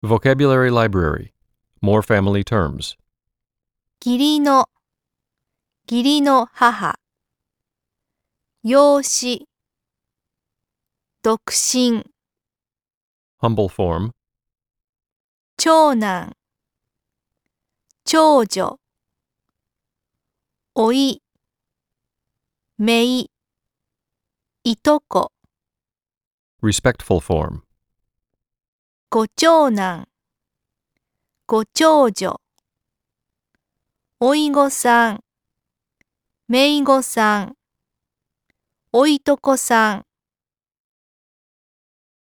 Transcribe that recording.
Vocabulary Library. More family terms. 義理の、義理の母。養子、独身、 Humble form. 長男、長女、甥い、姪、いとこ、 Respectful form. ご長男、ご長女、おいごさん、めいごさん、おいとこさん。